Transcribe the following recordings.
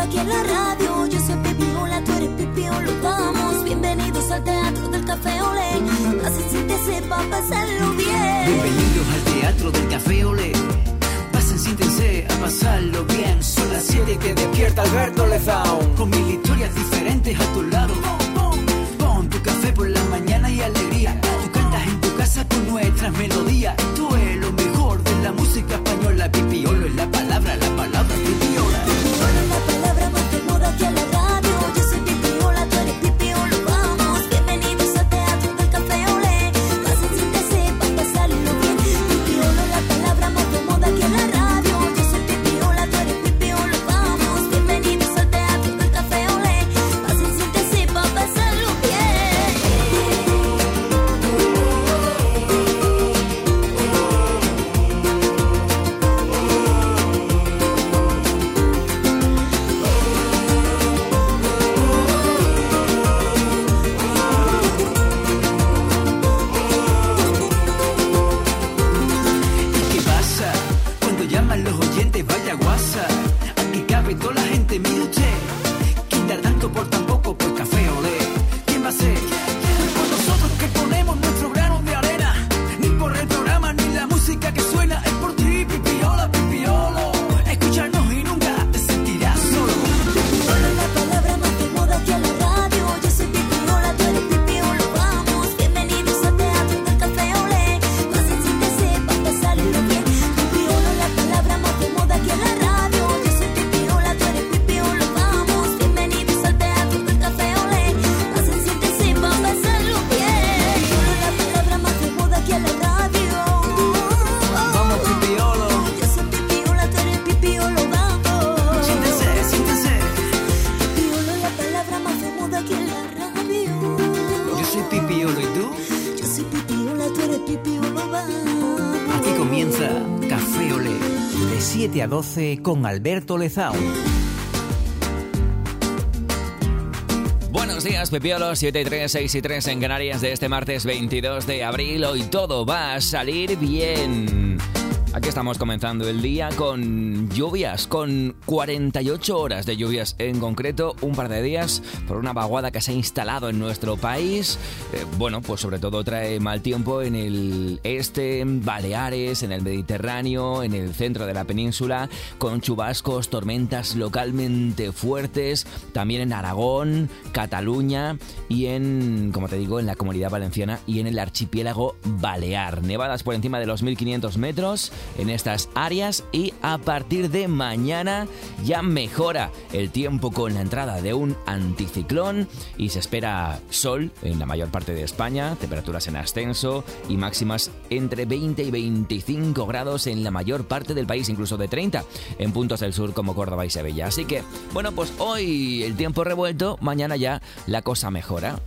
aquí en la radio. Yo soy Pipiola, tú eres Pipiolo. Vamos, bienvenidos al Teatro del Café Olé. Así siéntese pa' pasarlo bien. Bienvenidos al Teatro del Café Olé. Pasen, siéntense a pasarlo bien. Son las 7 y te despierta Alberto Lezaun. Con mil historias diferentes a tu lado. Pon tu café por la mañana y alegría. Tú cantas en tu casa con nuestras melodías. Esto es lo mejor de la música española. Pipiolo es la palabra Pipiola. Pipiola es la palabra más de moda aquí en la radio. Yo soy Pipiola, tú eres Pipiolo. Vamos, bienvenidos al Teatro del Café Olé. Pasen, siéntese pa' pasarlo bien. Pipiolo es la palabra más de moda aquí en la radio. Yo soy Pipiola, tú eres Pipiolo. Vamos, bienvenidos al Teatro del Café Olé. Pasen, siéntese pa' pasarlo bien. ¿Qué pasa? Cuando llaman los oyentes, vaya guasa. Aquí cabe toda la gente, mire usted. ¿Quién da tanto por tan poco? Pues Café Olé. ¿Quién va a ser? Por nosotros que ponemos nuestro grano de arena. Ni por el programa ni la música que suena. Es por ti, Pipiola, Pipiolo. Escucharnos y nunca te sentirás solo. Pipiola es la palabra más de moda aquí en la radio. Yo soy Pipiola, tú eres Pipiolo. Vamos, bienvenidos al Teatro del Café Olé. Pasen, siéntese pa' pasarlo bien. Pipiola es la palabra más de moda aquí en la radio. Yo soy Pipiola, tú eres Pipiolo. Vamos, bienvenidos al Teatro del Café Olé. Pasen, siéntese pa' pasarlo bien. Pipiola es la palabra más de moda aquí en la radio. Vamos, Pipiolo. Yo soy Pipiola, tú eres Pipiolo. Vamos. Siéntese. Pipiolo es la palabra más de moda aquí en la radio. Yo soy Pipiolo, ¿y tú? Yo soy Pipiola, tú eres Pipiolo, vamos. Aquí comienza Café Olé. De 7 a 12 con Alberto Lezaun. Buenos días, Pipiolos, 7 y 3, 6 y 3 en Canarias de este martes 22 de abril. Hoy todo va a salir bien. Aquí estamos comenzando el día con lluvias, con 48 horas de lluvias en concreto, un par de días por una vaguada que se ha instalado en nuestro país. Bueno, pues sobre todo trae mal tiempo en el este, Baleares, en el Mediterráneo, en el centro de la península, con chubascos, tormentas localmente fuertes, también en Aragón, Cataluña y en, como te digo, en la Comunidad Valenciana y en el archipiélago balear. Nevadas por encima de los 1500 metros en estas áreas y a partir de mañana ya mejora el tiempo con la entrada de un anticiclón y se espera sol en la mayor parte de España, temperaturas en ascenso y máximas entre 20 y 25 grados en la mayor parte del país, incluso de 30 en puntos del sur como Córdoba y Sevilla. Así que, bueno, pues hoy el tiempo revuelto, mañana ya la cosa mejora.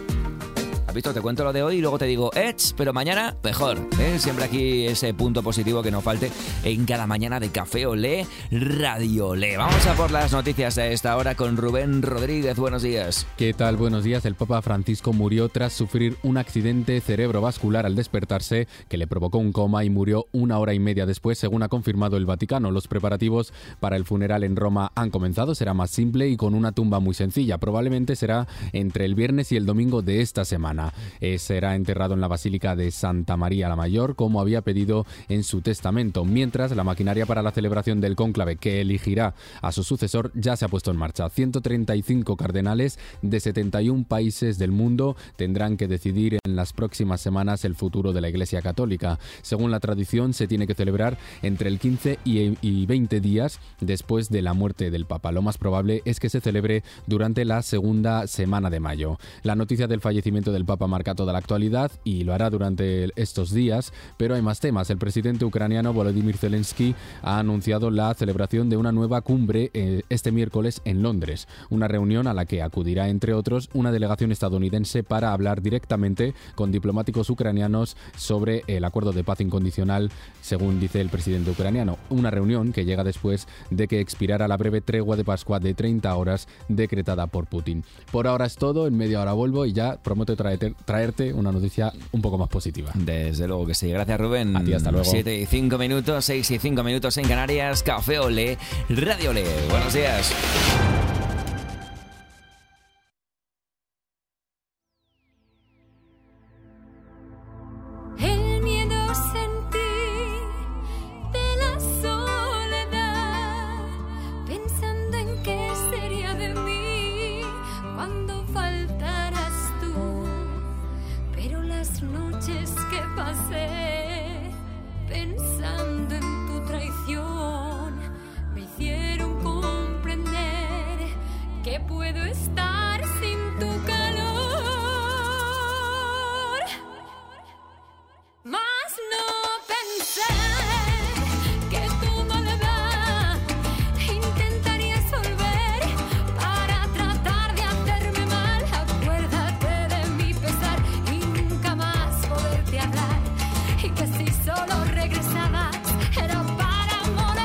¿Has visto? Te cuento lo de hoy y luego te digo, pero mañana mejor, ¿eh? Siempre aquí ese punto positivo que no falte en cada mañana de Café Olé, Radio Olé. Vamos a por las noticias a esta hora con Rubén Rodríguez. Buenos días. ¿Qué tal? Buenos días. El Papa Francisco murió tras sufrir un accidente cerebrovascular al despertarse que le provocó un coma y murió 1 hora y media después, según ha confirmado el Vaticano. Los preparativos para el funeral en Roma han comenzado. Será más simple y con una tumba muy sencilla. Probablemente será entre el viernes y el domingo de esta semana. Será enterrado en la Basílica de Santa María la Mayor, como había pedido en su testamento, mientras la maquinaria para la celebración del cónclave que elegirá a su sucesor ya se ha puesto en marcha. 135 cardenales de 71 países del mundo tendrán que decidir en las próximas semanas el futuro de la Iglesia Católica. Según la tradición, se tiene que celebrar entre el 15 y 20 días después de la muerte del Papa. Lo más probable es que se celebre durante la segunda semana de mayo. La noticia del fallecimiento del Papa marca toda la actualidad y lo hará durante estos días, pero hay más temas. El presidente ucraniano Volodymyr Zelensky ha anunciado la celebración de una nueva cumbre este miércoles en Londres, una reunión a la que acudirá, entre otros, una delegación estadounidense para hablar directamente con diplomáticos ucranianos sobre el acuerdo de paz incondicional, según dice el presidente ucraniano. Una reunión que llega después de que expirara la breve tregua de Pascua de 30 horas decretada por Putin. Por ahora es todo, en media hora vuelvo y ya prometo traer traerte una noticia un poco más positiva. Desde luego que sí. Gracias, Rubén. A ti, hasta luego. 7 y 5 minutos, 6 y 5 minutos en Canarias. Café Olé, Radio Olé. Buenos días. El miedo sentí de la soledad, pensando en qué sería de mí cuando faltaras tú. Pero las noches que pasé pensando en tu traición me hicieron comprender que puedo estar sin tu calor. Mas no pensé que tu maldad intentarías volver para tratar de hacerme mal. Acuérdate de mi pesar y nunca más poderte hablar. Y que si solo regresabas era para morir.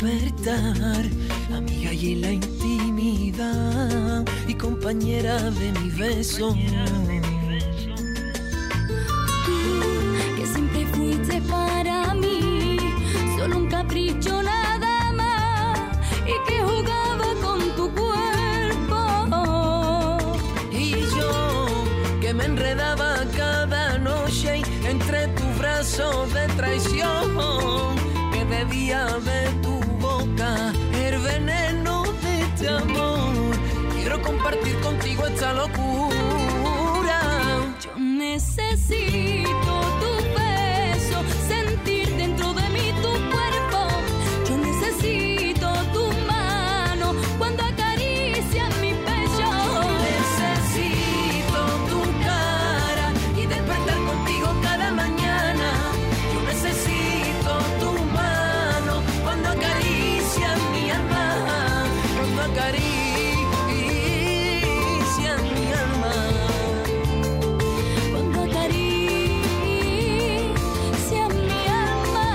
despertar, amiga y en la intimidad y compañera de mi beso. Tú, que siempre fuiste para mí solo un capricho nada más y que jugaba con tu cuerpo. Y yo, que me enredaba cada noche entre tus brazos de traición, que bebía de tu boca el veneno de este amor. Quiero compartir contigo esta locura. Yo necesito tu beso, sentir dentro de mí tu cuerpo. Yo necesito tu mano cuando acaricias mi pecho. Necesito tu cara y despertar contigo cada mañana. Yo necesito tu mano cuando acaricias mi alma, cuando acaricias mi alma. Cuando acaricias mi alma.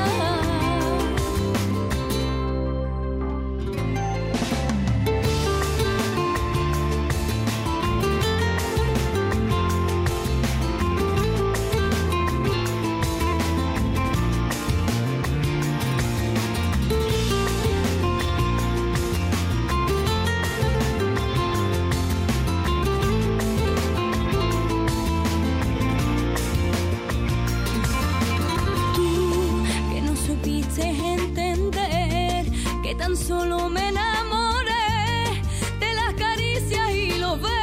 Tú que no supiste entender que tan solo me enamoré de las caricias y los besos.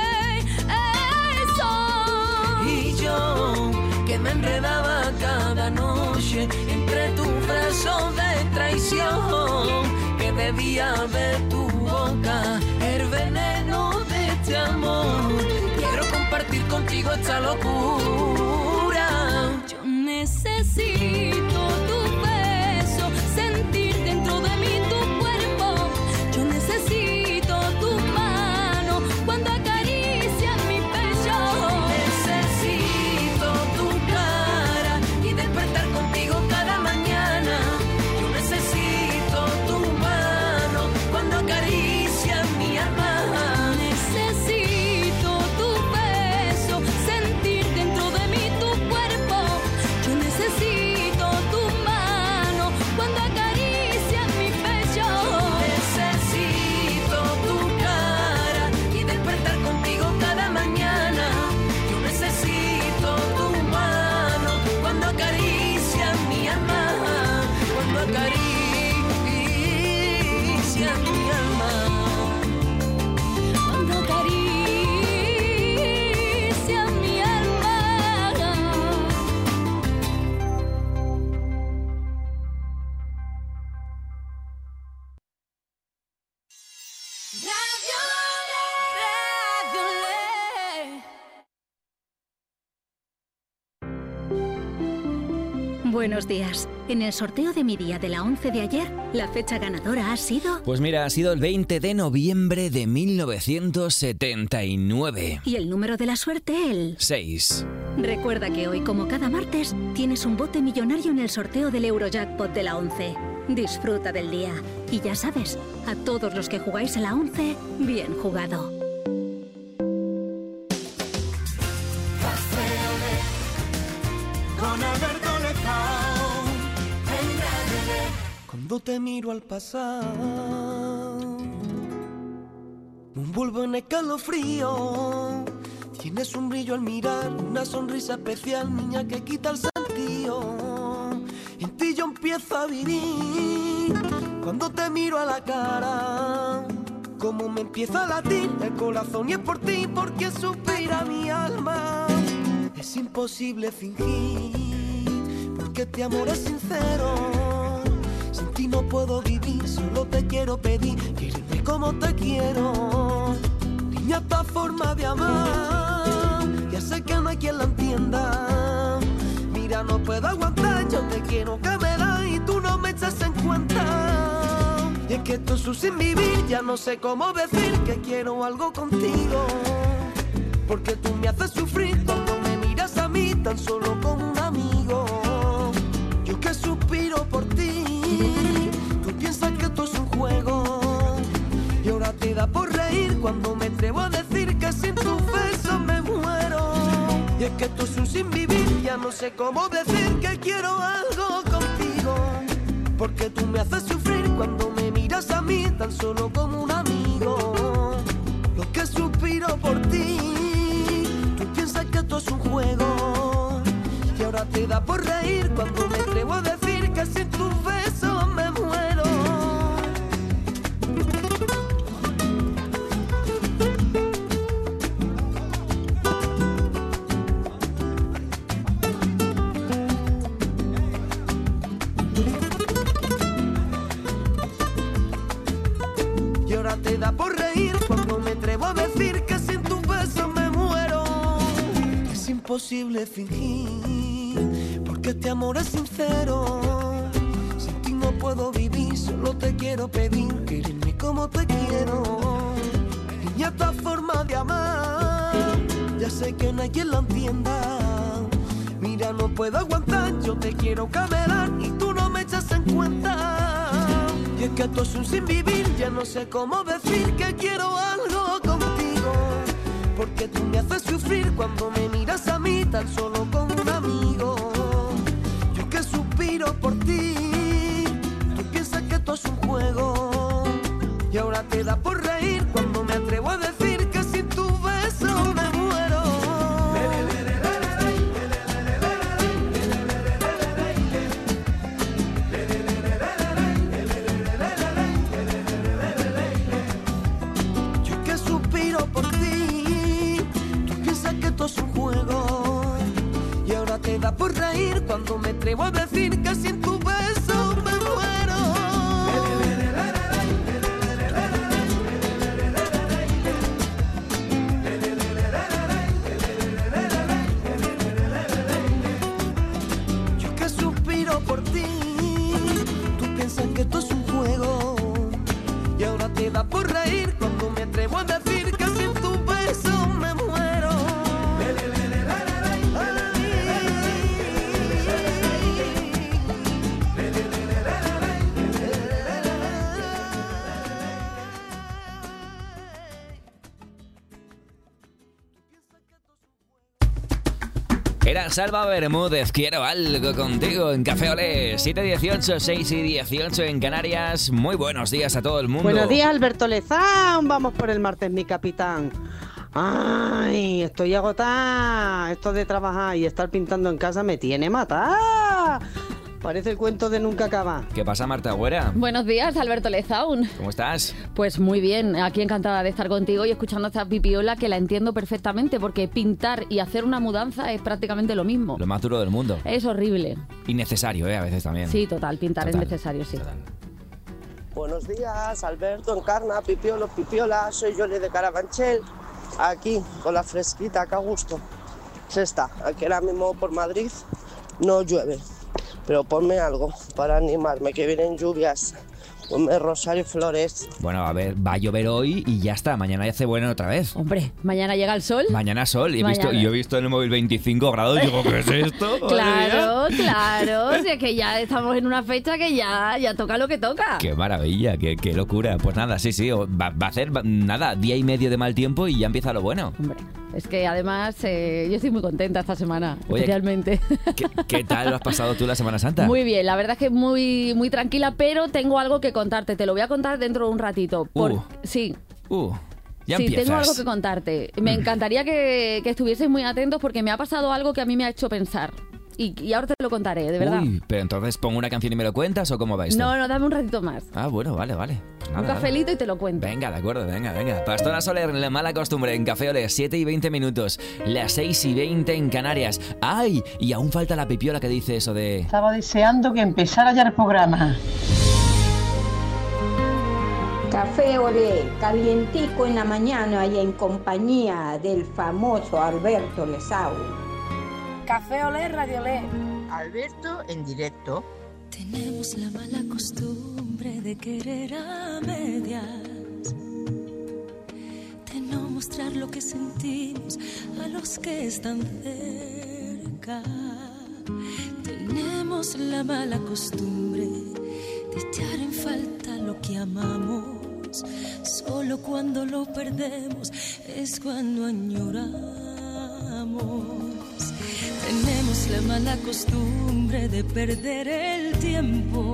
Y yo, que me enredaba cada noche entre tus brazos de traición, que bebía de tu boca el veneno de este amor. Quiero compartir contigo esta locura. Yo necesito tu beso, sentir dentro de mí tu cuerpo. Yo necesito tu mano cuando acaricias mi pecho. Necesito tu cara y despertar contigo cada mañana. Yo necesito tu mano cuando acaricias mi alma. Necesito tu beso, sentir dentro de mí tu cuerpo. Yo necesito tu mano cuando acaricias mi pecho. Necesito tu cara y despertar contigo cada mañana. Yo necesito tu mano cuando acaricias mi alma, cuando acaricias mi alma. Cuando acaricias mi alma. Radio Le. Buenos días. En el sorteo de mi día de la 11 de ayer, la fecha ganadora ha sido... Pues mira, ha sido el 20 de noviembre de 1979. Y el número de la suerte, el... 6. Recuerda que hoy, como cada martes, tienes un bote millonario en el sorteo del Eurojackpot de la 11. Disfruta del día. Y ya sabes, a todos los que jugáis a la 11, bien jugado. Con Alberto Lezao, en Radio Le. Cuando te miro al pasar, un bulbo en escalofrío. Tienes un brillo al mirar, una sonrisa especial, niña, que quita el sentido. En ti yo empiezo a vivir. Cuando te miro a la cara, como me empieza a latir el corazón, y es por ti porque suspira mi alma. Es imposible fingir, porque este amor es sincero. Sin ti no puedo vivir, solo te quiero pedir, quíreme como te quiero. Niña, esta forma de amar, ya sé que no hay quien la entienda. Mira, no puedo aguantar, yo te quiero que me das y tú no me echas en cuenta. Y es que esto es un sin vivir, ya no sé cómo decir que quiero algo contigo. Porque tú me haces sufrir cuando me miras a mí tan solo como un amigo. Yo que suspiro por ti, tú piensas que esto es un sin vivir, ya no sé cómo decir que quiero algo contigo. Porque tú me haces sufrir cuando me miras a mí tan solo como un amigo. Lo que suspiro por ti, tú piensas que esto es un juego. Y ahora te da por reír cuando me atrevo a decir que sin tus besos me muero. Y ahora te da por reír cuando me atrevo a decir que sin tus besos me muero. Es imposible fingir, porque este amor es sincero. Sin ti no puedo vivir, solo te quiero pedir, quererme como te quiero. Niña, esta forma de amar, ya sé que nadie la entienda. Mira, no puedo aguantar, yo te quiero camelar y tú no me echas en cuenta. Y es que esto es un sin vivir, ya no sé cómo decir que quiero algo contigo. Porque tú me haces sufrir cuando me miras a mí tan solo como un amigo. Yo que suspiro por ti, tú piensas que esto es un juego. Y ahora te da por reír cuando me atrevo a decir que sin tu beso me muero. Yo que suspiro por ti, tú piensas que esto es un juego. Y ahora te da por reír cuando me atrevo a decir que sin tu beso me muero. Yo que suspiro por ti, tú piensas que esto es un juego. Y ahora te da por reír cuando me atrevo a decir que sin tu beso me muero. Era Salva Bermúdez, quiero algo contigo en Café Olé, 7:18, 6:18 en Canarias. Muy buenos días a todo el mundo. Buenos días, Alberto Lezán. Vamos por el martes, mi capitán. Ay, estoy agotada. Esto de trabajar y estar pintando en casa me tiene matada. Parece el cuento de nunca acabar. ¿Qué pasa, Marta Agüera? Buenos días, Alberto Lezaun. ¿Cómo estás? Pues muy bien, aquí encantada de estar contigo y escuchando esta pipiola que la entiendo perfectamente porque pintar y hacer una mudanza es prácticamente lo mismo. Lo más duro del mundo. Es horrible. Innecesario, a veces también. Sí, total, pintar Total. es necesario, sí. Total. Buenos días, Alberto, Encarna, Pipiolos, Pipiola. Soy Yoli de Carabanchel. Aquí, con la fresquita, que a gusto. Se está, aquí ahora mismo por Madrid no llueve. Pero ponme algo para animarme, que vienen lluvias. Ponme Rosario Flores. Bueno, a ver, va a llover hoy y ya está. Mañana ya hace bueno otra vez. Hombre, mañana llega el sol. Mañana sol. Y Mañana. yo he visto en el móvil 25 grados y digo, ¿qué es esto? Claro, claro. Si es que ya estamos en una fecha que ya toca lo que toca. ¡Qué maravilla! Qué locura! Pues nada, sí. Va a hacer, nada, día y medio de mal tiempo y ya empieza lo bueno. Hombre, es que además yo estoy muy contenta esta semana, Oye, especialmente. ¿Qué tal lo has pasado tú la Semana Santa? Muy bien, la verdad es que muy, muy tranquila, pero tengo algo que contarte. Te lo voy a contar dentro de un ratito. Sí. Ya sí, empiezas. tengo algo que contarte. Me encantaría que estuvieseis muy atentos porque me ha pasado algo que a mí me ha hecho pensar. Y ahora te lo contaré, de verdad. Uy, pero entonces pongo una canción y me lo cuentas ¿o cómo va esto? No, dame un ratito más. Ah, bueno, vale. Pues nada, Un cafelito y te lo cuento. Venga, de acuerdo, venga. Pastora Soler, la mala costumbre en Café Olé, 7:20 minutos, las 6:20 en Canarias. ¡Ay! Y aún falta la pipiola que dice eso de... Estaba deseando que empezara ya el programa. Café Olé, calientico en la mañana y en compañía del famoso Alberto Lezaun. Café Olé, Radio Olé. Alberto en directo. Tenemos la mala costumbre de querer a medias, de no mostrar lo que sentimos a los que están cerca. Tenemos la mala costumbre de echar en falta lo que amamos. Solo cuando lo perdemos es cuando añoramos. Tenemos la mala costumbre de perder el tiempo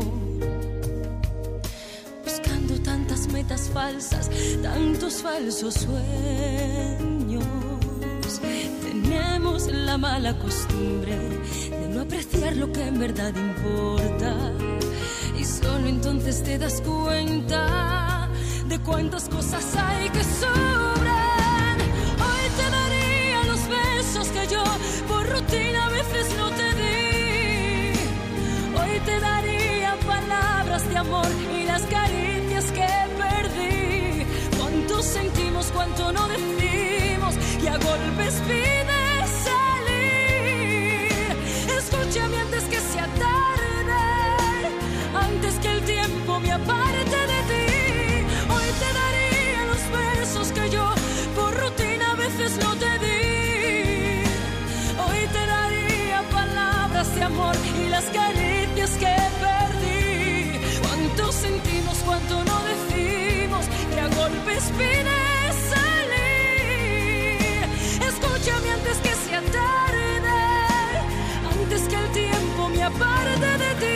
buscando tantas metas falsas, tantos falsos sueños. Tenemos la mala costumbre de no apreciar lo que en verdad importa, y solo entonces te das cuenta de cuántas cosas hay que sobran. Hoy te daría los besos que yo por rutina a veces no te di. Hoy te daría palabras de amor y las caricias que perdí. Cuánto sentimos, cuánto no decimos, y a golpes pide salir. Escúchame antes que sea tarde, antes que el tiempo me aparte de ti. Hoy te daría los besos que yo por rutina a veces no te di. Hoy te daría palabras de amor y las caricias que perdí. Cuánto sentimos, cuánto no decimos, y a golpes pide salir. Escúchame antes que sea tarde, antes que el tiempo me aparte de ti.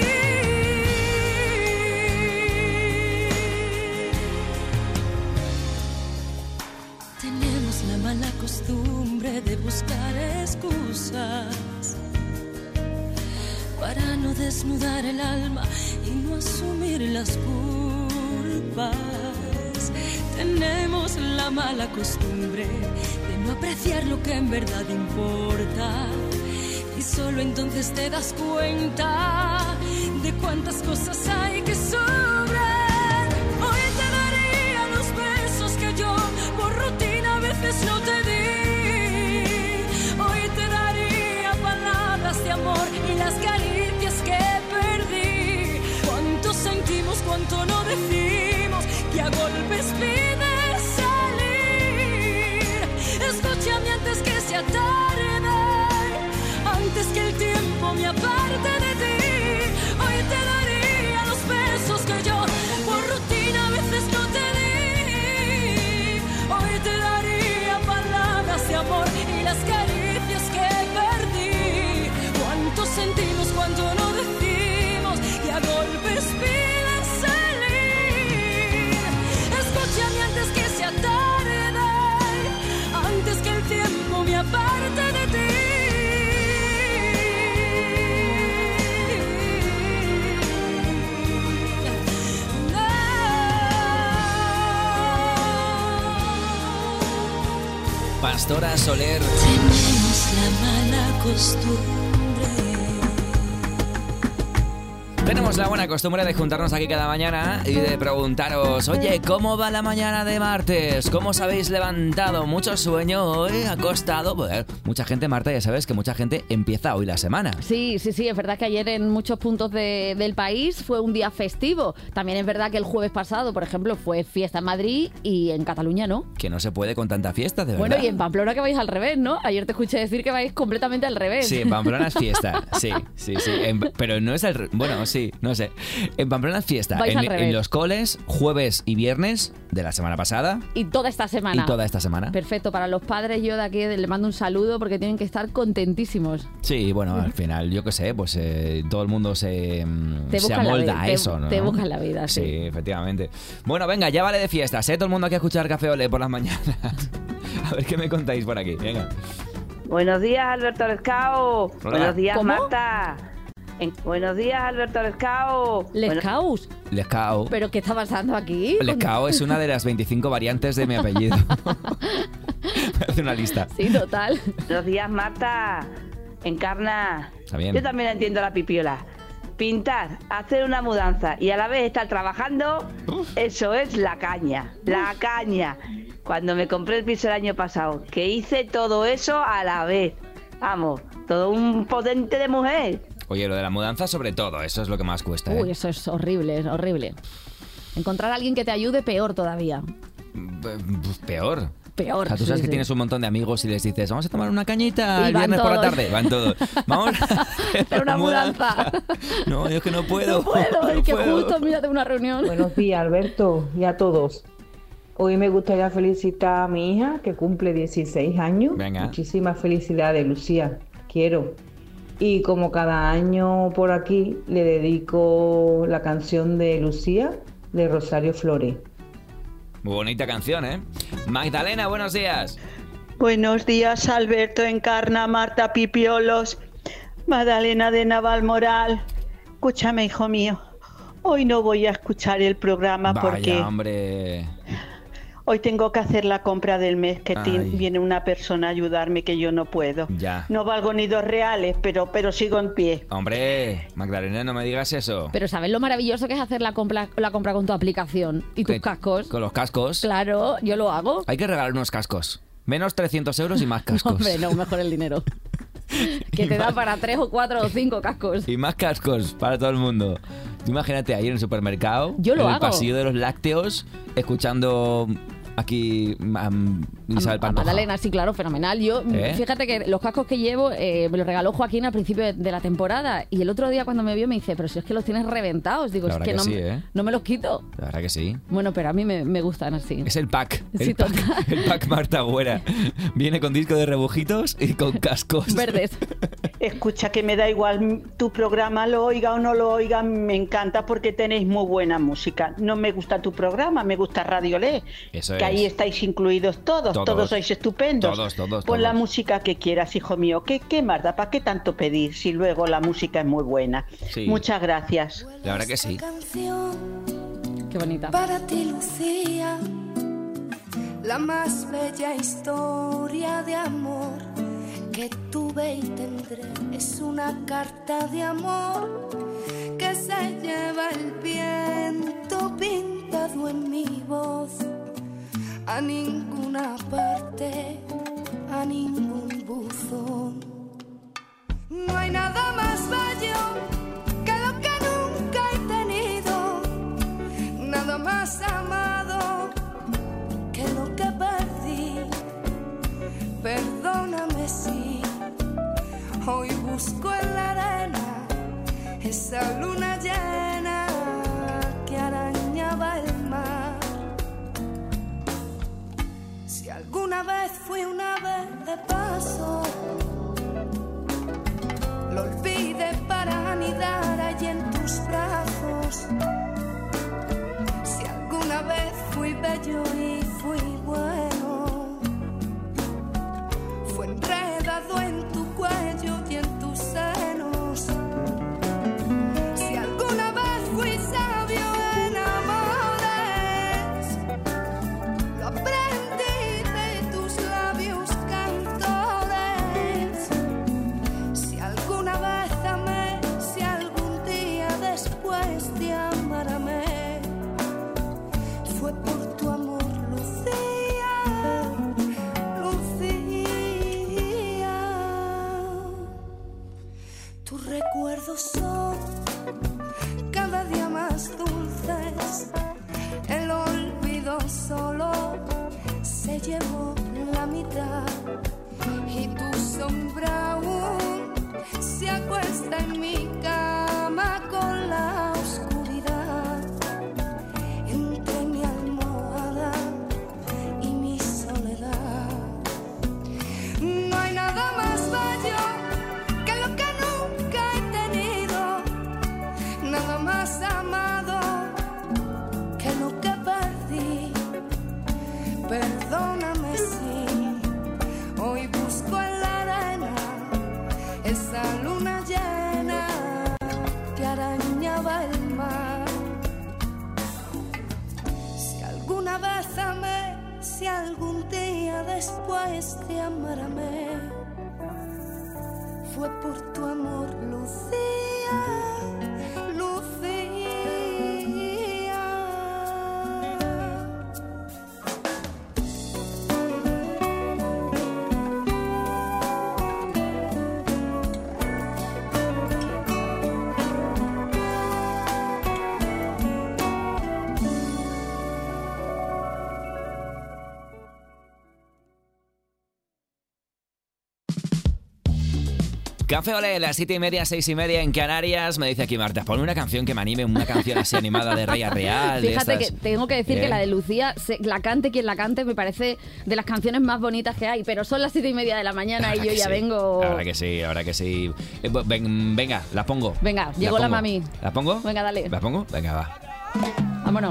Tenemos la mala costumbre de buscar excusas para no desnudar el alma y no asumir las culpas. Tenemos la mala costumbre de no apreciar lo que en verdad importa, y solo entonces te das cuenta de cuántas cosas hay que sobran. Hoy te daría los besos que yo por rutina a veces no te di. Hoy te daría palabras de amor y las caricias que perdí. Cuánto sentimos, cuánto no decimos, que a golpes pide salir. Escúchame antes que sea tarde, antes que el tiempo me aparte de ti. Hoy te daría los besos que yo por rutina a veces no te di. Hoy te daría palabras de amor y las caricias que perdí. Cuánto sentimos, cuánto no decimos, y a golpes pide salir. Escúchame antes que sea tarde, antes que el tiempo me aparte de ti. Pastora Soler. Tenemos la mala costumbre. Tenemos la buena costumbre de juntarnos aquí cada mañana y de preguntaros, oye, ¿cómo va la mañana de martes? ¿Cómo os habéis levantado? ¿Mucho sueño hoy? ¿Ha costado? Pues, mucha gente, Marta, ya sabes que mucha gente empieza hoy la semana. Sí, es verdad que ayer en muchos puntos del país fue un día festivo. También es verdad que el jueves pasado, por ejemplo, fue fiesta en Madrid y en Cataluña no. Que no se puede con tanta fiesta, de verdad. Bueno, y en Pamplona que vais al revés, ¿no? Ayer te escuché decir que vais completamente al revés. Sí, en Pamplona es fiesta, sí. Pero no es el... Bueno, sí, no sé. En Pamplona es fiesta. En los coles, jueves y viernes de la semana pasada. Y toda esta semana. Perfecto, para los padres yo de aquí le mando un saludo porque tienen que estar contentísimos. Sí, bueno, al final, yo qué sé, pues todo el mundo se amolda a eso, ¿no? Te buscan la vida, sí. Sí, efectivamente. Bueno, venga, ya vale de fiestas, ¿eh? Todo el mundo aquí a escuchar Café Olé por las mañanas. A ver qué me contáis por aquí, venga. Buenos días, Alberto Lescao. Hola. Buenos días, ¿Cómo? Marta. Buenos días, Alberto Lescao. ¿Lescaus? Lescao. ¿Pero qué está pasando aquí? Lescao es una de las 25 variantes de mi apellido. Me hace una lista. Sí, total. Buenos días, Marta. Encarna. Está bien. Yo también entiendo la pipiola. Pintar, hacer una mudanza y a la vez estar trabajando, eso es la caña. La caña. Cuando me compré el piso el año pasado, que hice todo eso a la vez. Vamos, todo un potente de mujer. Oye, lo de la mudanza sobre todo, eso es lo que más cuesta, ¿eh? Uy, eso es horrible, Encontrar a alguien que te ayude, peor todavía. Peor. Peor. O sea, tú sabes que tienes un montón de amigos y les dices, vamos a tomar una cañita Y el van viernes por la todos. tarde. Van todos. Vamos a hacer una mudanza. No, yo es que no puedo. Es que justo, mira, tengo una reunión. Buenos días, Alberto, y a todos. Hoy me gustaría felicitar a mi hija, que cumple 16 años. Venga. Muchísimas felicidades, Lucía. Quiero. Y como cada año por aquí, le dedico la canción de Lucía de Rosario Flores. Muy bonita canción, ¿eh? Magdalena, buenos días. Buenos días, Alberto Encarna, Marta Pipiolos, Magdalena de Navalmoral. Escúchame, hijo mío, hoy no voy a escuchar el programa porque Vaya, hombre. hoy tengo que hacer la compra del mes, que viene una persona a ayudarme que yo no puedo. Ya. No valgo ni 2 reales, pero sigo en pie. Hombre, Magdalena, no me digas eso. Pero ¿sabes lo maravilloso que es hacer la compra con tu aplicación y tus cascos? Con los cascos. Claro, yo lo hago. Hay que regalar unos cascos. Menos 300 euros y más cascos. Hombre, no, mejor el dinero. Que te da para 3 o 4 o 5 cascos. Y más cascos para todo el mundo. Tú imagínate ahí en el supermercado, Yo lo en el hago. pasillo de los lácteos, escuchando aquí Isabel Pantoja. Magdalena, sí, claro, fenomenal. Yo, fíjate que los cascos que llevo me los regaló Joaquín al principio de la temporada y el otro día cuando me vio me dice, pero si es que los tienes reventados. Digo, La es verdad que no, que sí, ¿eh? no me los quito. La verdad que sí. Bueno, pero a mí me gustan así. Es el pack. Sí, El pack Marta Güera. Viene con disco de rebujitos y con cascos. Verdes. Escucha, que me da igual tu programa, lo oiga o no lo oiga, me encanta porque tenéis muy buena música. No me gusta tu programa, me gusta Radio Le. Eso que es. ahí estáis incluidos todos sois estupendos. Todos. Pon la música que quieras, hijo mío. ¿Qué más da? ¿Para qué tanto pedir si luego la música es muy buena? Sí. Muchas gracias. La verdad que sí. Qué bonita. Para ti, Lucía, la más bella historia de amor que tuve y tendré es una carta de amor que se lleva el viento pintado en mi voz. A ninguna parte, a ningún buzón. No hay nada más bello que lo que nunca he tenido, nada más amado que lo que perdí. Perdóname si hoy busco en la arena esa luna llena que arañaba el mar. Si alguna vez fui una vez de paso, lo olvidé para anidar allí en tus brazos. Si alguna vez fui bello y fui bueno, fue enredado en tu cuello y en tus senos. Si alguna vez fui sabio en amores, lo aprendí de tus labios cantores. Si alguna vez amé, si algún día después de amar amé, fue por tu amor, Lucía, Lucía. Tus recuerdos son cada día más dulces, el olvido solo se llevó la mitad y tu sombra aún se acuesta en mi cama con la oscuridad entre mi almohada y mi soledad. No hay nada más bello que lo que nunca he tenido, nada más amado que lo que perdí. Perdóname si hoy busco en la arena esa luna llena que arañaba el mar. Si alguna vez amé, si algún día después de amar amé, fue por tu amor, Lucía, Lucía. Café Olé, las 7:30, 6:30 en Canarias. Me dice aquí Marta, ponme una canción que me anime, una canción así animada de Raya Real. Fíjate que tengo que decir que la de Lucía, la cante quien la cante, me parece de las canciones más bonitas que hay, pero son las 7:30 de la mañana y yo ya vengo... Ahora que sí. Venga, la pongo. Venga, llegó la mami. ¿La pongo? Venga, dale. ¿La pongo? Venga, va. Vámonos.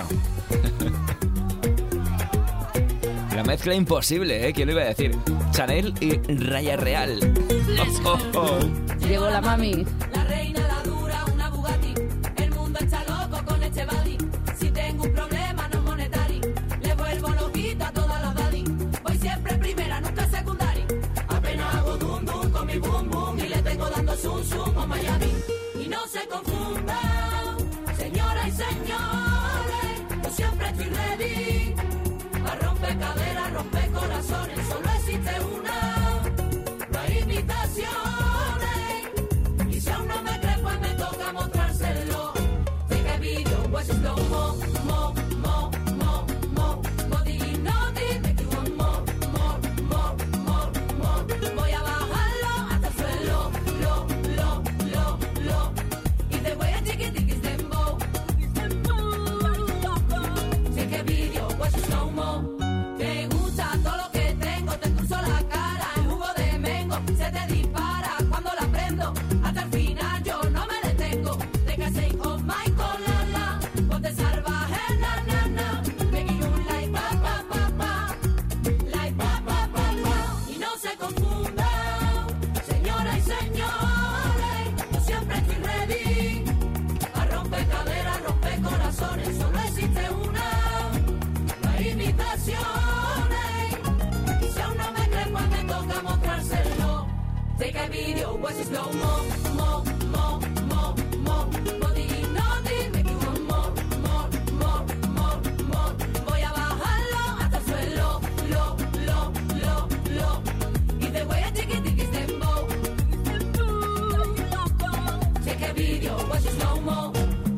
La mezcla imposible, ¿eh? ¿Quién lo iba a decir? Chanel y Raya Real. Llegó la mami. La reina, la dura, una Bugatti. El mundo está loco con este body. Si tengo un problema no monetary, le vuelvo loquito a todas las daddy. Voy siempre primera, nunca secundary. Apenas hago dum dum con mi boom boom y le tengo dando zoom zoom a Miami. Y no se confundan, señoras y señores, yo siempre estoy ready. A romper caderas, romper corazones, solo existe una, no hay imitaciones. Y si aún no me crees, pues me toca mostrárselo. Take a video, watch it slow mo, mo, mo, mo, mo. Body hypnotic, make you want more, more, more, more, more. Voy a bajarlo hasta el suelo, lo. Y te voy a tiki tiki dembow. Take a video, watch it slow mo. Te gusta todo lo que tengo, te endulzo la cara en jugo de mengo. Se te dispara cuando la prendo, hasta el final yo no me detengo. De que say oh my god, la, ponte salvaje, na. Making you like pa. Like pa. Y no se confundan, señoras y señores, yo siempre estoy ready. A romper caderas, romper corazones, solo existe una, no hay imitaciones. Y si aún no me crees, pues me toca mostrárselo. Take a video, watch it slow mo. Body hypnotic, make you want more. Voy a bajarlo hasta el suelo, lo. Y te voy a tiki tiki dembow. Take a video, watch it slow mo.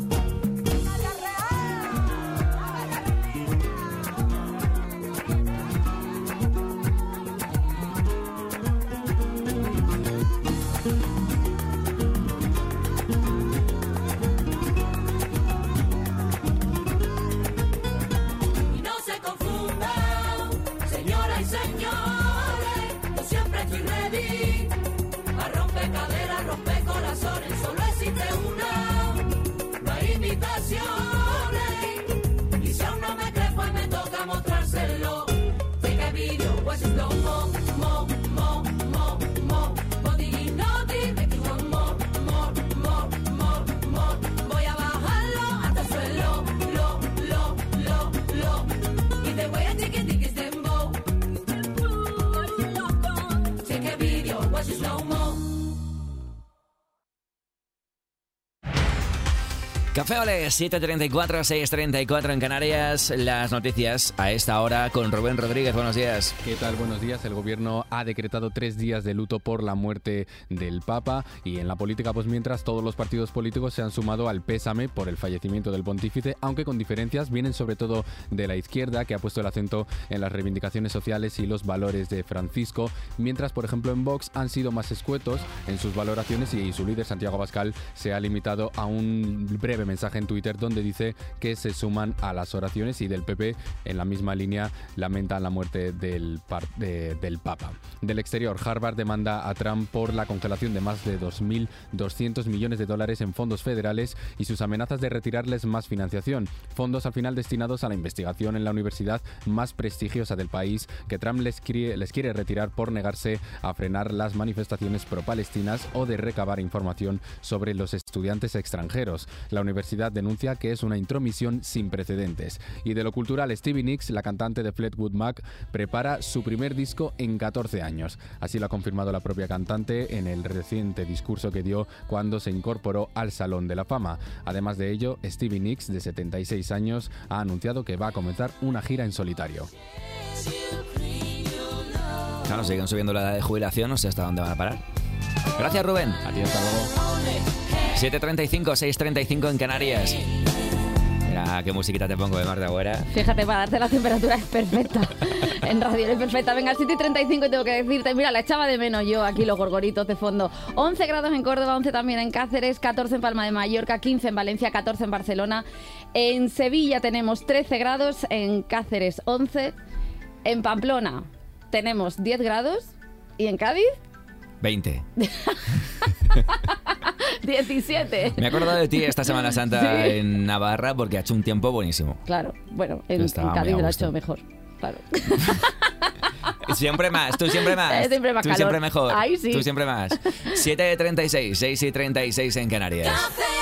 Y no se confundan, señoras y señores, yo siempre estoy ready. A romper caderas, romper corazones, solo existe una, no hay imitaciones. Y si aún no me crees, pues me toca mostrárselo. Take a video, watch it slow mo. Body hypnotic, make you want more. Voy a bajarlo hasta el suelo, lo. Y te voy a tiki tiki dembow. Take a video, watch it slow mo. Café Olé, 7:34, 6:34 en Canarias. Las noticias a esta hora con Rubén Rodríguez. Buenos días. ¿Qué tal? Buenos días. El gobierno ha decretado 3 días de luto por la muerte del Papa y en la política, pues mientras todos los partidos políticos se han sumado al pésame por el fallecimiento del pontífice, aunque con diferencias, vienen sobre todo de la izquierda, que ha puesto el acento en las reivindicaciones sociales y los valores de Francisco, mientras, por ejemplo, en Vox han sido más escuetos en sus valoraciones y su líder, Santiago Abascal, se ha limitado a un breve mensaje en Twitter donde dice que se suman a las oraciones, y del PP, en la misma línea, lamentan la muerte del Papa. Del exterior, Harvard demanda a Trump por la congelación de más de 2.200 millones de dólares en fondos federales y sus amenazas de retirarles más financiación. Fondos al final destinados a la investigación en la universidad más prestigiosa del país, que Trump les quiere retirar por negarse a frenar las manifestaciones pro-palestinas o de recabar información sobre los estudiantes extranjeros. La universidad denuncia que es una intromisión sin precedentes. Y de lo cultural, Stevie Nicks, la cantante de Fleetwood Mac, prepara su primer disco en 14 años. Así lo ha confirmado la propia cantante en el reciente discurso que dio cuando se incorporó al Salón de la Fama. Además de ello, Stevie Nicks, de 76 años, ha anunciado que va a comenzar una gira en solitario. Claro, siguen subiendo la edad de jubilación, no sé hasta dónde van a parar. Gracias, Rubén. A ti, hasta luego. 7:35, 6:35 en Canarias. Mira, qué musiquita te pongo de Marta Agüera. Fíjate, para darte la temperatura es perfecta. En radio es perfecta. Venga, 7:35 y tengo que decirte, mira, la echaba de menos yo aquí los gorgoritos de fondo. 11 grados en Córdoba, 11 también en Cáceres, 14 en Palma de Mallorca, 15 en Valencia, 14 en Barcelona. En Sevilla tenemos 13 grados, en Cáceres 11, en Pamplona tenemos 10 grados y en Cádiz 20. 17. Me he acordado de ti esta Semana Santa Sí. en Navarra porque ha hecho un tiempo buenísimo. Claro, bueno, en Estaba Cádiz muy a lo ha gusto. hecho mejor. Claro. Siempre más, tú siempre más. Siempre más tú calor. siempre mejor. Ahí sí. Tú siempre más. 7:36, 6:36 en Canarias.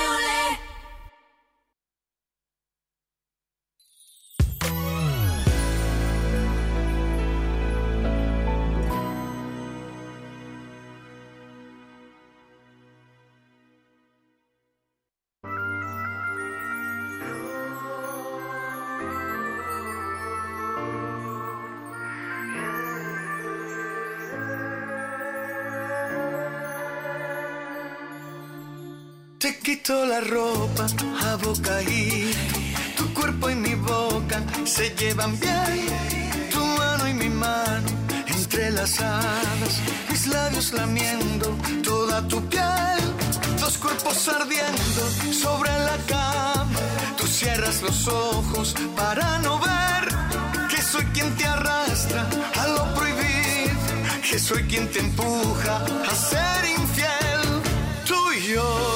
Te quito la ropa a bocadillo, tu cuerpo y mi boca se llevan bien, tu mano y mi mano entrelazadas, mis labios lamiendo toda tu piel, dos cuerpos ardiendo sobre la cama, tú cierras los ojos para no ver que soy quien te arrastra a lo prohibido, que soy quien te empuja a ser infiel, tú y yo.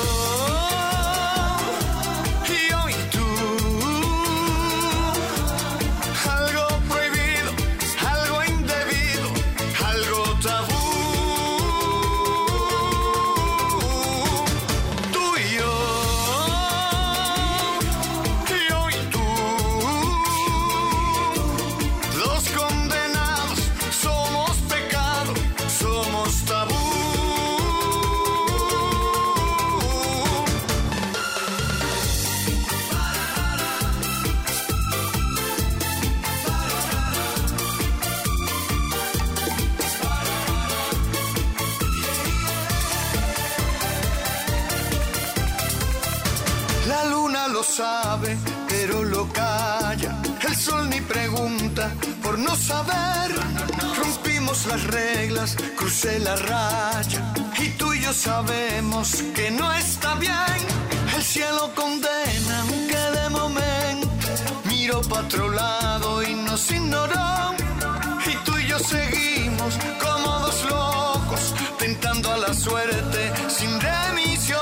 Sabe, pero lo calla. El sol ni pregunta por no saber. Rompimos las reglas, crucé la raya. Y tú y yo sabemos que no está bien. El cielo condena, aunque de momento miró para otro lado y nos ignoró. Y tú y yo seguimos como dos locos, tentando a la suerte sin remisión.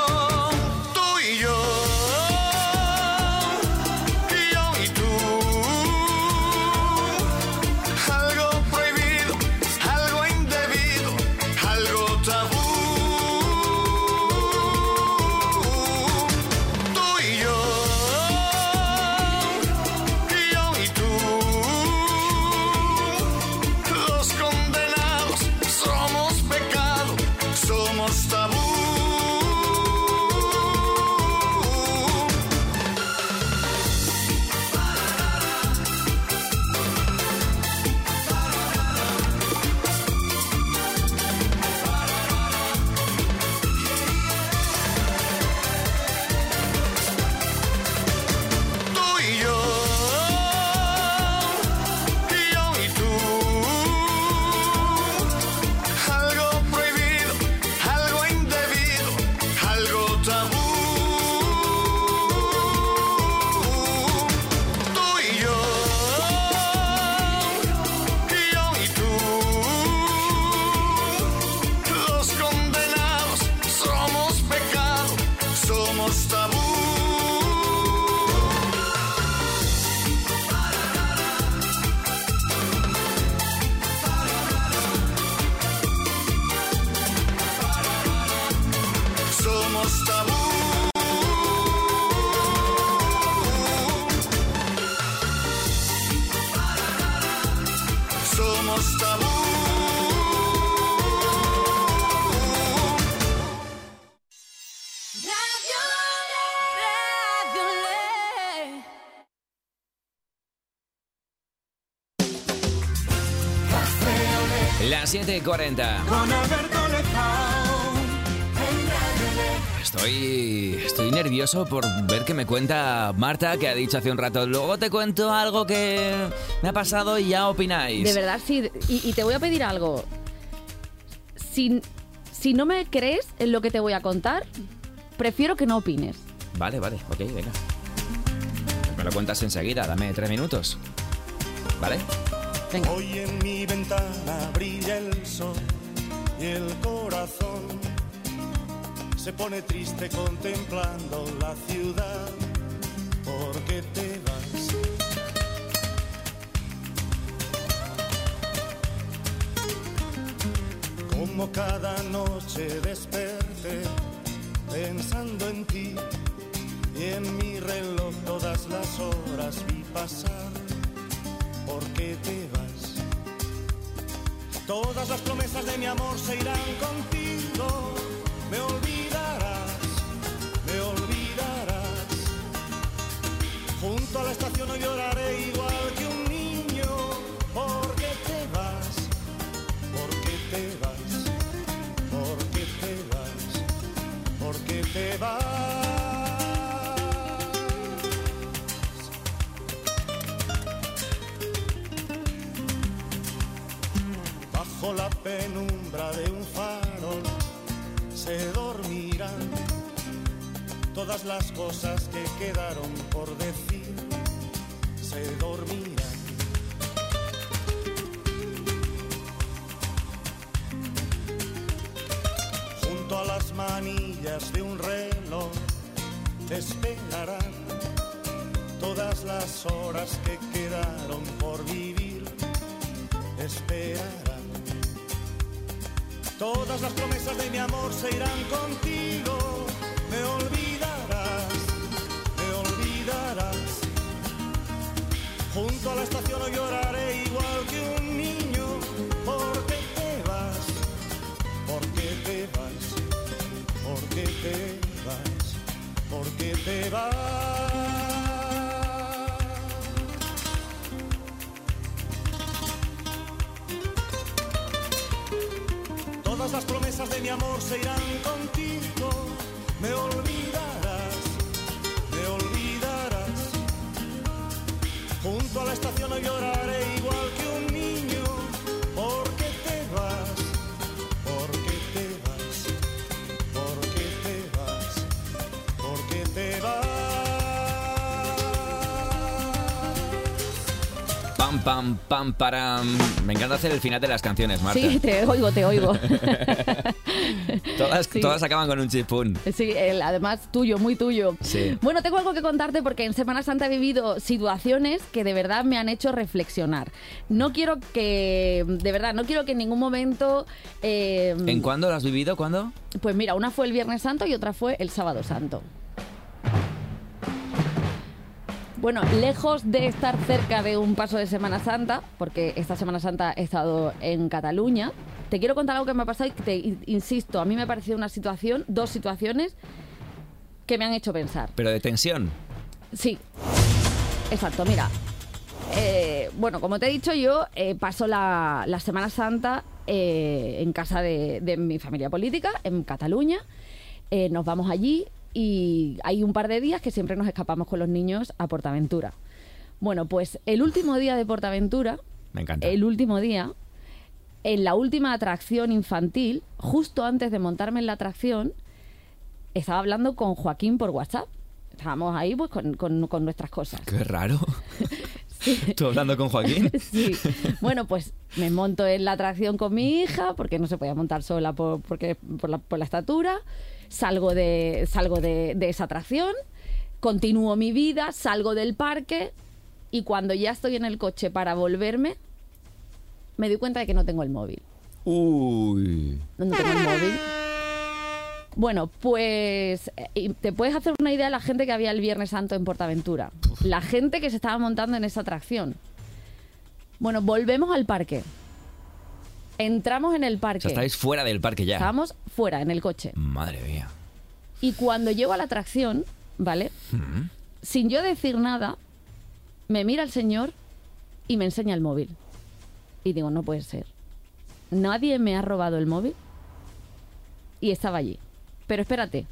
Tú y yo. Las 7:40. Con Alberto Lezao. Estoy nervioso por ver qué me cuenta Marta, que ha dicho hace un rato. Luego te cuento algo que me ha pasado y ya opináis. De verdad, sí. Y te voy a pedir algo. Si no me crees en lo que te voy a contar, prefiero que no opines. Vale, ok, venga. Me lo cuentas enseguida, dame 3 minutos. ¿Vale? Venga. Hoy en mi ventana brilla el sol y el corazón se pone triste contemplando la ciudad. ¿Por qué te vas? Como cada noche desperté pensando en ti y en mi reloj todas las horas vi pasar. ¿Por qué te vas? Todas las promesas de mi amor se irán contigo. Me olvidarás, me olvidarás. Junto a la estación hoy lloraré igual que un niño. ¿Por qué te vas? ¿Por qué te vas? ¿Por qué te vas? ¿Por qué te vas? Bajo la penumbra de un farol se dormirán todas las cosas que quedaron por decir, se dormirán. Junto a las manillas de un reloj te esperarán todas las horas que quedaron por vivir, esperarán. Todas las promesas de mi amor se irán contigo. Me olvidarás, me olvidarás. Junto a la estación hoy lloraré igual que un niño. ¿Por qué te vas? ¿Por qué te vas? ¿Por qué te vas? ¿Por qué te vas? Todas las promesas de mi amor se irán contigo. Me olvidarás, me olvidarás. Junto a la estación hoy lloraré igual que un niño. ¿Por qué te vas? ¿Por qué te vas? ¿Por qué te vas? ¿Por qué te vas? Pam, pam, pam, param. Me encanta hacer el final de las canciones, Marta. Sí, te oigo, te oigo. Todas acaban con un chispún. Sí, además tuyo, muy tuyo. Sí. Bueno, tengo algo que contarte porque en Semana Santa he vivido situaciones que de verdad me han hecho reflexionar. No quiero que en ningún momento... ¿En cuándo lo has vivido? ¿Cuándo? Pues mira, una fue el Viernes Santo y otra fue el Sábado Santo. Bueno, lejos de estar cerca de un paso de Semana Santa, porque esta Semana Santa he estado en Cataluña, te quiero contar algo que me ha pasado y que insisto, a mí me ha parecido dos situaciones que me han hecho pensar. ¿Pero de tensión? Sí, exacto, mira. Bueno, como te he dicho, yo paso la Semana Santa en casa de mi familia política, en Cataluña. Nos vamos allí. Y hay un par de días que siempre nos escapamos con los niños a PortAventura. Bueno, pues el último día de PortAventura, me encanta. El último día, en la última atracción infantil, justo antes de montarme en la atracción, estaba hablando con Joaquín por WhatsApp. Estábamos ahí pues con nuestras cosas. Qué raro. Sí. ¿Tú hablando con Joaquín? Sí. Bueno, pues me monto en la atracción con mi hija, porque no se podía montar sola por la estatura. Salgo de esa atracción, continúo mi vida, salgo del parque y cuando ya estoy en el coche para volverme, me doy cuenta de que no tengo el móvil. Uy. No tengo el móvil. Bueno, pues te puedes hacer una idea de la gente que había el Viernes Santo en PortAventura. La gente que se estaba montando en esa atracción. Bueno, volvemos al parque. Entramos en el parque. O sea, estáis fuera del parque ya. Estábamos fuera, en el coche. Madre mía. Y cuando llego a la atracción, ¿vale? Sin yo decir nada, me mira el señor y me enseña el móvil. Y digo, no puede ser. Nadie me ha robado el móvil. Y estaba allí. Pero espérate,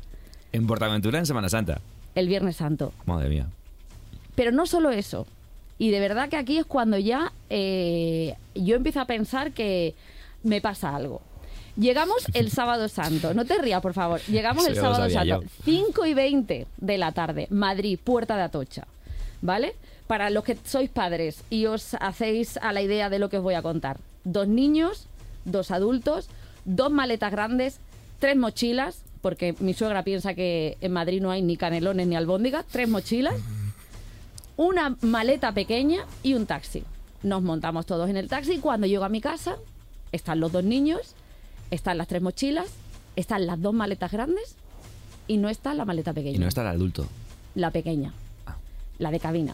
En Portaventura en Semana Santa. El Viernes Santo. Madre mía. Pero no solo eso. Y de verdad que aquí es cuando ya yo empiezo a pensar que me pasa algo. Llegamos el Sábado Santo. No te rías, por favor. Llegamos el Sábado Santo. 5:20 de la tarde. Madrid, Puerta de Atocha. ¿Vale? Para los que sois padres y os hacéis a la idea de lo que os voy a contar. 2 niños, 2 adultos, 2 maletas grandes, 3 mochilas, porque mi suegra piensa que en Madrid no hay ni canelones ni albóndigas. 3 mochilas, una maleta pequeña y un taxi. Nos montamos todos en el taxi y cuando llego a mi casa están los 2 niños, están las 3 mochilas, están las 2 maletas grandes y no está la maleta pequeña. Y no está el adulto. La pequeña. La de cabina.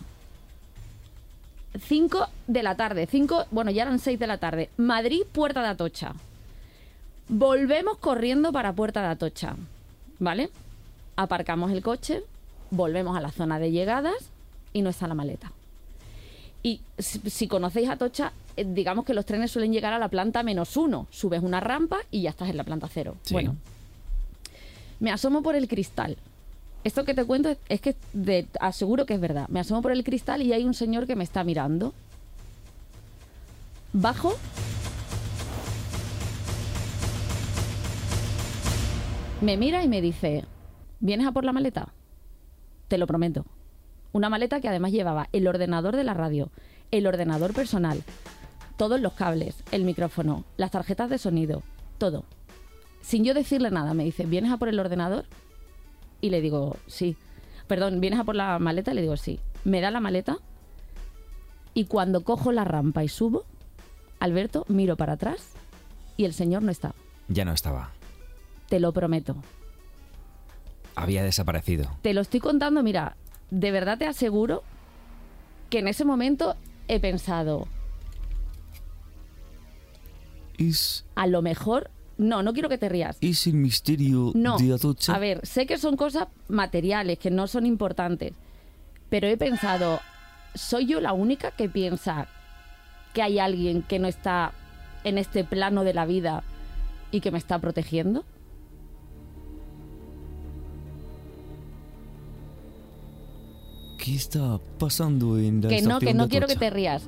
5 de la tarde. Bueno, ya eran 6 de la tarde. Madrid, Puerta de Atocha. Volvemos corriendo para Puerta de Atocha. ¿Vale? Aparcamos el coche, volvemos a la zona de llegadas y no está la maleta. Y si conocéis Atocha, digamos que los trenes suelen llegar a la planta -1. Subes una rampa y ya estás en la planta 0. Sí. Bueno, me asomo por el cristal. Esto que te cuento es que aseguro que es verdad. Me asomo por el cristal y hay un señor que me está mirando. Bajo. Me mira y me dice, ¿vienes a por la maleta? Te lo prometo. Una maleta que además llevaba el ordenador de la radio, el ordenador personal, todos los cables, el micrófono, las tarjetas de sonido, todo. Sin yo decirle nada, me dice, ¿vienes a por el ordenador? Y le digo, sí. Perdón, ¿vienes a por la maleta? Y le digo, sí. Me da la maleta y cuando cojo la rampa y subo, Alberto, miro para atrás y el señor no está. Ya no estaba. Te lo prometo. Había desaparecido. Te lo estoy contando, mira, de verdad te aseguro que en ese momento he pensado, a lo mejor... No quiero que te rías. ¿Es el misterio de Atocha? A ver, sé que son cosas materiales, que no son importantes, pero he pensado, ¿soy yo la única que piensa que hay alguien que no está en este plano de la vida y que me está protegiendo? ¿Qué está pasando en la estación Que no de quiero que Atocha? te rías.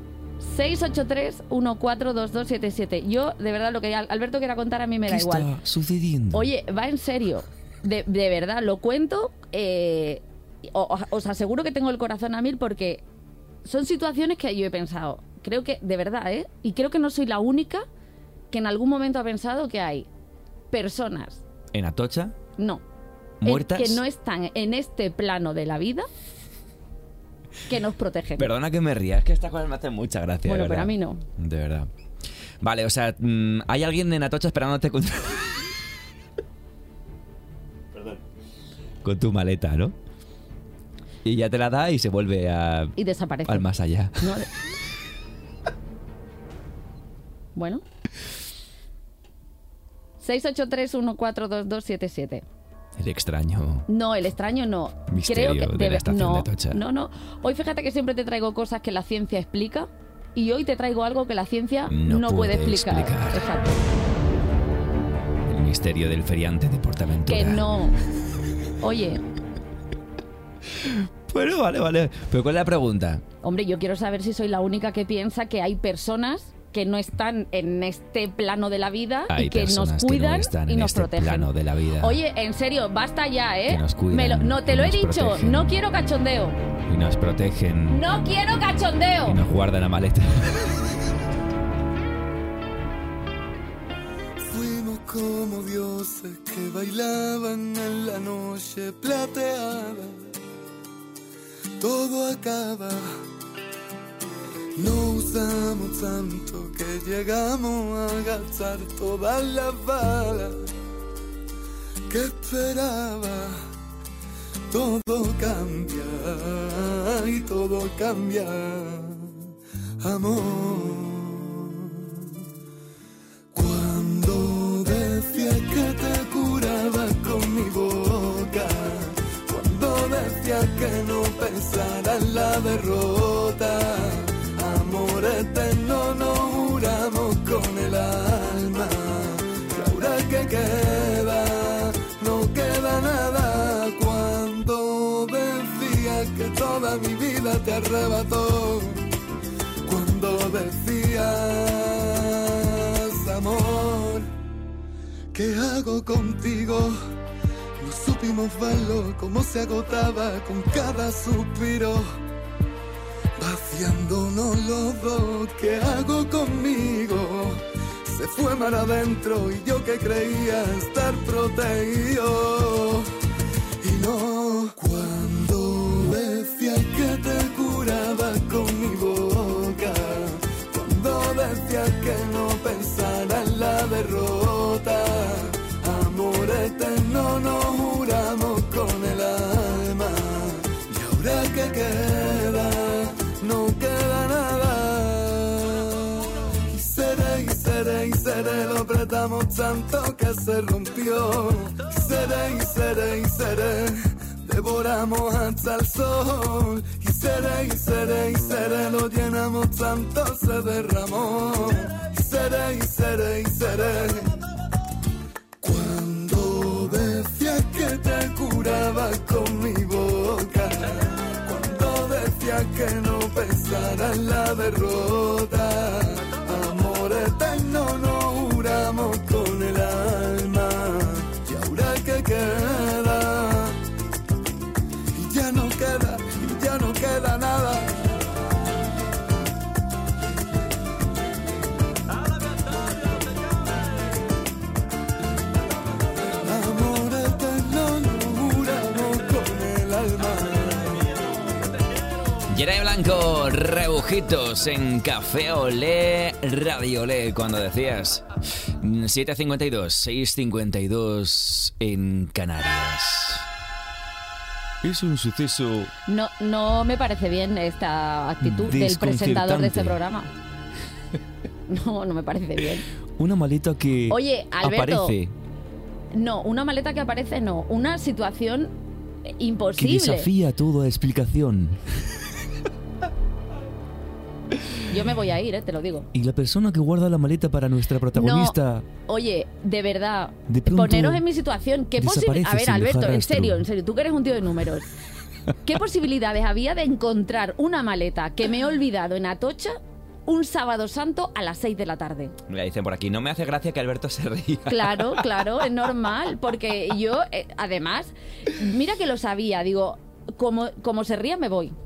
683-142277. Yo, de verdad, lo que Alberto quiera contar a mí me da igual. ¿Qué está sucediendo? Oye, va en serio. De verdad, lo cuento. Os aseguro que tengo el corazón a 1000 porque son situaciones que yo he pensado. Creo que, de verdad, y creo que no soy la única que en algún momento ha pensado que hay personas... ¿En Atocha? No. ¿Muertas? Que no están en este plano de la vida... que nos protegen. Perdona que me ría, es que estas cosas me hacen mucha gracia. Bueno, de pero verdad. a mí no. De verdad. Vale, o sea, hay alguien en Atocha esperándote con... Perdón. Con tu maleta, ¿no? Y ya te la da y se vuelve a... Y desaparece. Al más allá. No, bueno. 683-142277. El extraño. No, el extraño no. Misterio Creo que de la estación de Atocha. No. Hoy fíjate que siempre te traigo cosas que la ciencia explica y hoy te traigo algo que la ciencia no puede explicar. Exacto. El misterio del feriante de Portaventura. Que no. Oye. Bueno, vale. Pero ¿cuál es la pregunta? Hombre, yo quiero saber si soy la única que piensa que hay personas que no están en este plano de la vida Hay y que nos personas cuidan que no están y en nos este protegen. plano de la vida. Oye, en serio, basta ya, ¿eh? Que nos cuidan, no, te lo he nos dicho, protegen. no quiero cachondeo. Y nos protegen. No quiero cachondeo. Y nos guardan la maleta. Fuimos como dioses que bailaban en la noche plateada. Todo acaba. No usamos tanto que llegamos a gastar todas las balas que esperaba. Todo cambia y todo cambia, amor. Cuando decías que te curaba con mi boca, cuando decías que no pensara en la derrota, amor eterno nos juramos con el alma. Y ahora que queda, no queda nada. toda mi vida te arrebató. Cuando decías, amor, ¿qué hago contigo? No supimos verlo, cómo se agotaba con cada suspiro, vaciándonos los dos. ¿Qué hago conmigo? Se fue mar adentro y yo que creía estar protegido. Y no, cuando decías que te curaba con mi boca, cuando decías que no pensara en la derrota, amor eterno nos juramos con el alma. Y ahora que queda, no queda nada. Y seré, lo apretamos tanto que se rompió. Y seré, devoramos hasta el sol. Y seré, lo llenamos tanto se derramó. Y seré, cuando decías que te curaba con mi boca, cuando decías que no pensara en la derrota, amor eterno nos juramos con el alma. Y ahora que queda, y ya no queda nada. Amor eterno nos juramos con el alma. Yeray Blanco, Rebujitos en Café Olé, Radio Olé, cuando decías 7:52, 6:52 en Canarias. Es un suceso... No me parece bien esta actitud del presentador de este programa. No me parece bien. Una maleta que Oye, Alberto, aparece. No, una maleta que aparece no. Una situación Que imposible. desafía toda explicación. Yo me voy a ir, te lo digo. Y la persona que guarda la maleta para nuestra protagonista... Oye, de verdad, De pronto poneros en mi situación. ¿Qué posibilidades? A ver, sin Alberto, dejar en rastro. serio, tú que eres un tío de números. ¿Qué posibilidades había de encontrar una maleta que me he olvidado en Atocha un sábado santo a las 6 de la tarde? Mira, dicen por aquí, no me hace gracia que Alberto se ría. Claro, es normal, porque yo, además, mira que lo sabía, digo, como se ría me voy.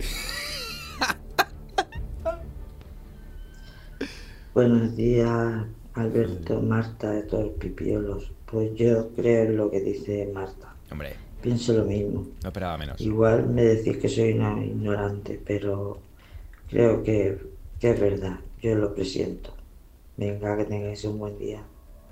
Buenos días, Alberto, Marta, de todos los pipiolos. Pues yo creo en lo que dice Marta. Hombre, Pienso lo mismo. no esperaba menos. Igual me decís que soy una ignorante, pero creo que es verdad. Yo lo presiento. Venga, que tengáis un buen día.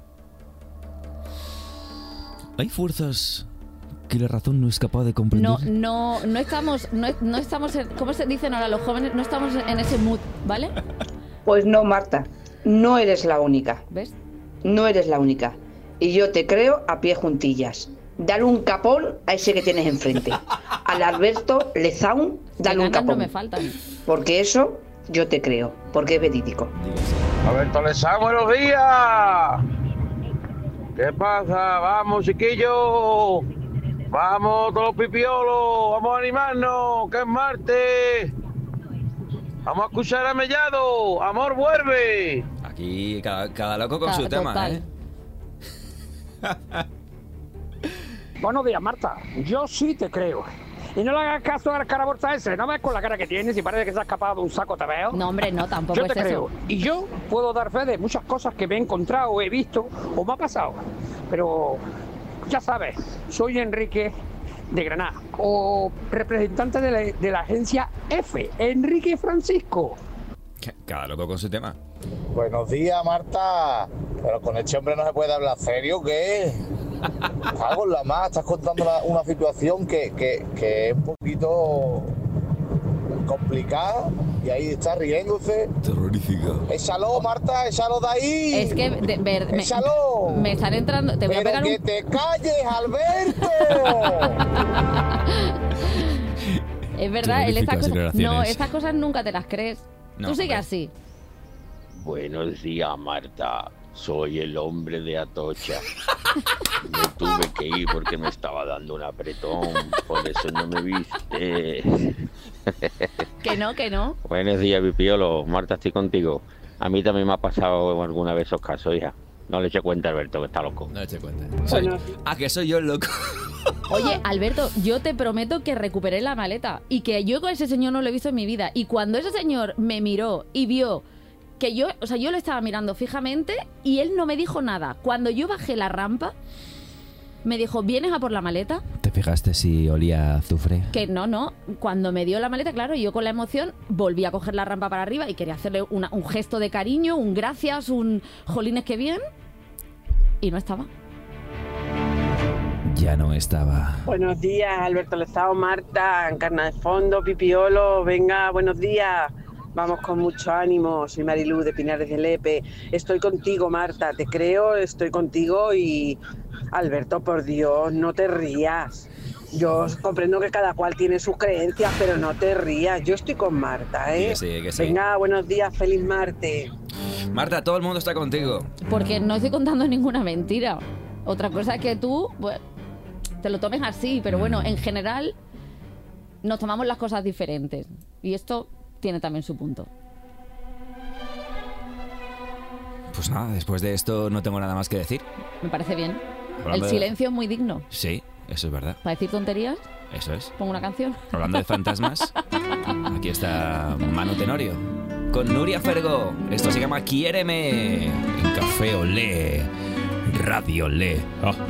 Hay fuerzas que la razón no es capaz de comprender. No estamos, ¿cómo se dicen ahora los jóvenes? No estamos en ese mood, ¿vale? Pues no, Marta, no eres la única. ¿Ves? No eres la única. Y yo te creo a pie juntillas. Dale un capón a ese que tienes enfrente. Al Alberto Lezaun, dale un ganas no capón. me faltan. Porque eso yo te creo, porque es verídico. Alberto Lezaun, buenos días. ¿Qué pasa? Vamos, chiquillos. Vamos, todos los pipiolos. Vamos a animarnos, que es martes. Vamos a escuchar a Mellado. Amor, vuelve. Aquí cada loco con su tema, ¿eh? Buenos días, Marta. Yo sí te creo. Y no le hagas caso al caraborza ese. No ves con la cara que tienes y parece que se ha escapado de un saco, te veo. No, hombre, no, tampoco Yo es te creo. eso. Y yo puedo dar fe de muchas cosas que me he encontrado, he visto o me ha pasado. Pero ya sabes, soy Enrique de Granada, o representante de la agencia F, Enrique Francisco. Cada loco con su tema. Buenos días, Marta. Pero con este hombre no se puede hablar serio, ¿qué? Algo en la más, estás contando una situación que es un poquito complicada y ahí está riéndose. Terrorífica. Échalo, Marta, échalo de ahí. Es que échalo. Me están entrando. Te voy a Pero pegar que un... te calles, Alberto. Es verdad, él Terroríficas declaraciones. estas cosas nunca te las crees. No, Tú sigue hombre. así. Buenos días, Marta. Soy el hombre de Atocha. Me tuve que ir porque me estaba dando un apretón. Por eso no me viste. Que no. Buenos días, Pipiolo. Marta, estoy contigo. A mí también me ha pasado alguna vez esos casos, hija. No le eché cuenta a Alberto, que está loco. No le eché cuenta. Que soy yo el loco. Oye, Alberto, yo te prometo que recuperé la maleta y que yo con ese señor no lo he visto en mi vida. Y cuando ese señor me miró y vio que yo lo estaba mirando fijamente y él no me dijo nada. Cuando yo bajé la rampa, me dijo, ¿vienes a por la maleta? ¿Te fijaste si olía a azufre? Que no. Cuando me dio la maleta, claro, yo con la emoción volví a coger la rampa para arriba y quería hacerle un gesto de cariño, un gracias, un jolines que bien. Y no estaba. Ya no estaba. Buenos días, Alberto Lezao, Marta, Encarna de Fondo, Pipiolo. Venga, buenos días. Vamos con mucho ánimo. Soy Marilú de Pinares de Lepe. Estoy contigo, Marta. Te creo, estoy contigo y... Alberto, por Dios, no te rías. Yo comprendo que cada cual tiene sus creencias, pero no te rías. Yo estoy con Marta, ¿eh? Que sí. Venga, buenos días, feliz martes. Marta, todo el mundo está contigo. Porque no estoy contando ninguna mentira. Otra cosa es que tú pues, te lo tomes así, pero bueno, en general nos tomamos las cosas diferentes. Y esto tiene también su punto. Pues nada, después de esto no tengo nada más que decir. Me parece bien. Hablando El silencio es muy digno. Sí, eso es verdad. Para decir tonterías, Eso es. pongo una canción. Hablando de fantasmas, aquí está Manu Tenorio con Nuria Fergo. Esto se llama Quiéreme en Café Olé, Radio Olé.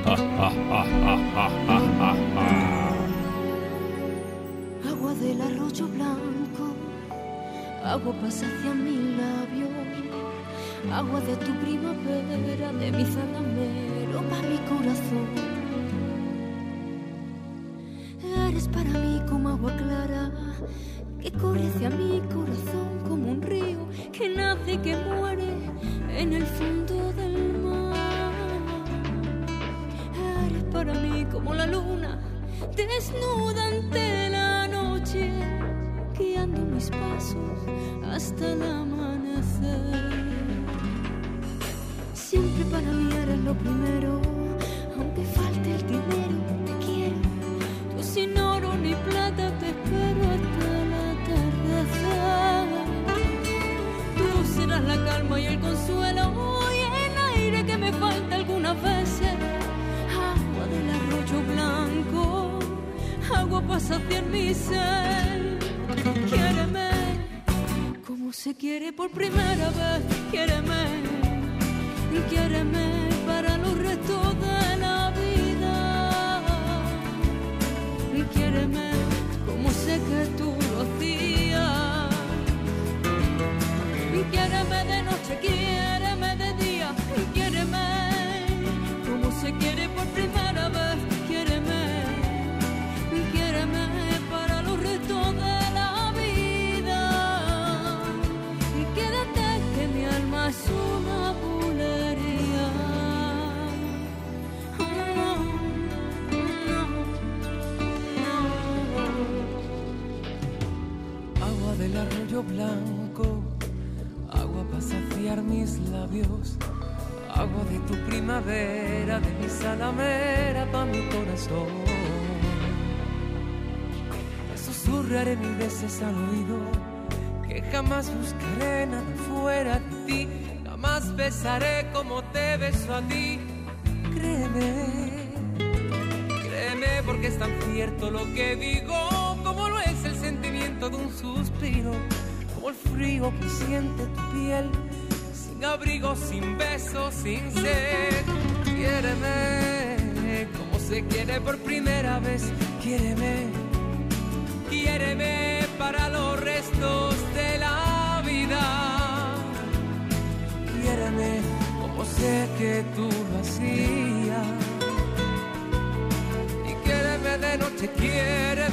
Agua del arroyo blanco, agua pasa hacia mi labio, agua de tu primavera, de mi zalamero pa' mi corazón. Eres para mí como agua clara, que corre hacia mi corazón como un río, que nace y que muere en el fondo del mar. Eres para mí como la luna, desnuda ante la noche, guiando mis pasos hasta el amanecer. Siempre para mí eres lo primero, aunque falte el dinero, te quiero. Yo sin oro ni plata te espero hasta el atardecer. Tú serás la calma y el consuelo y el aire que me falta algunas veces. Agua del arroyo blanco, agua pasa hacia mi ser. Quiéreme como se quiere por primera vez. Quiéreme para los restos de la vida. Quiéreme como sé que tú lo hacías. Quiéreme de noche, quiéreme de día. Quiéreme como se quiere por primera vez. Quiéreme para los restos de la vida. Quédate que mi alma es una bulería. Agua del arroyo blanco, agua para saciar mis labios, agua de tu primavera, de mi salamera pa' mi corazón. Te susurraré mil veces al oído que jamás buscaré nada fuera de ti, jamás besaré como te beso a ti. Créeme, créeme porque es tan cierto lo que digo, como lo es el sentimiento de un suspiro, como el frío que siente tu piel, sin abrigo, sin beso, sin sed. Quiéreme como se quiere por primera vez. Quiéreme para los restos de la vida. Quiéreme como sé que tú lo hacías. Y quiéreme de noche, quiéreme